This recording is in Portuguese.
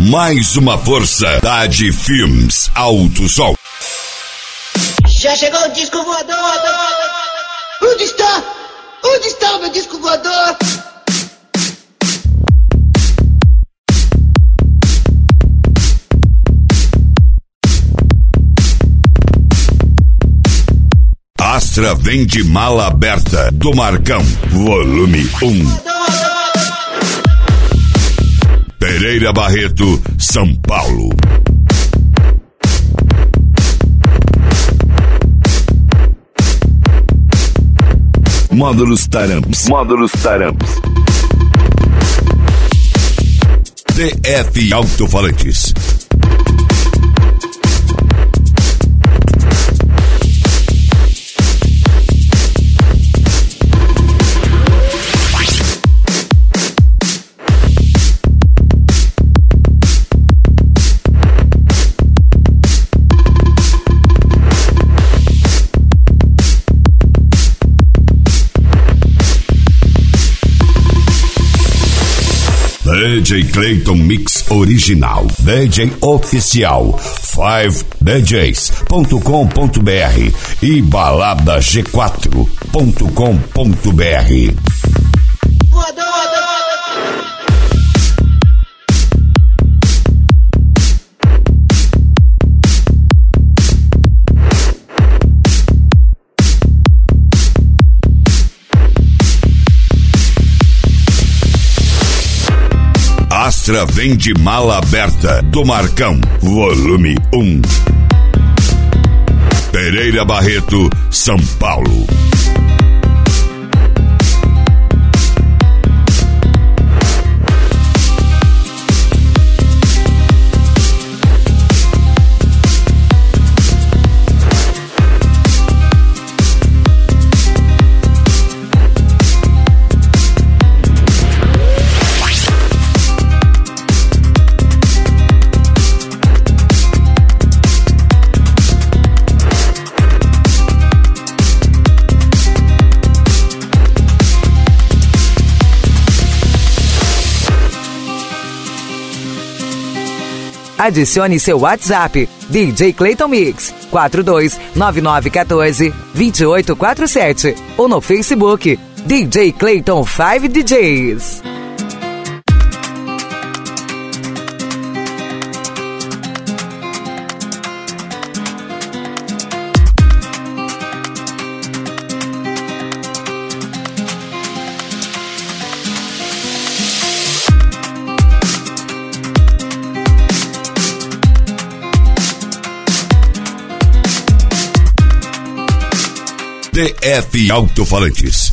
Mais uma força da de Filmes Alto Som. Já chegou o disco voador! Onde está? Onde está o meu disco voador? Astra vem de mala aberta do Marcão, volume 1. Pereira Barreto, São Paulo. Módulos Taramps. DF Alto-Falantes. DJ Clayton Mix Original, DJ Oficial, 5djs.com.br e baladag4.com.br. Astra vem de mala aberta do Marcão, volume 1. Pereira Barreto, São Paulo. Adicione seu WhatsApp, DJ Clayton Mix, 429914-2847 ou no Facebook, DJ Clayton 5DJs. DF Alto-Falantes.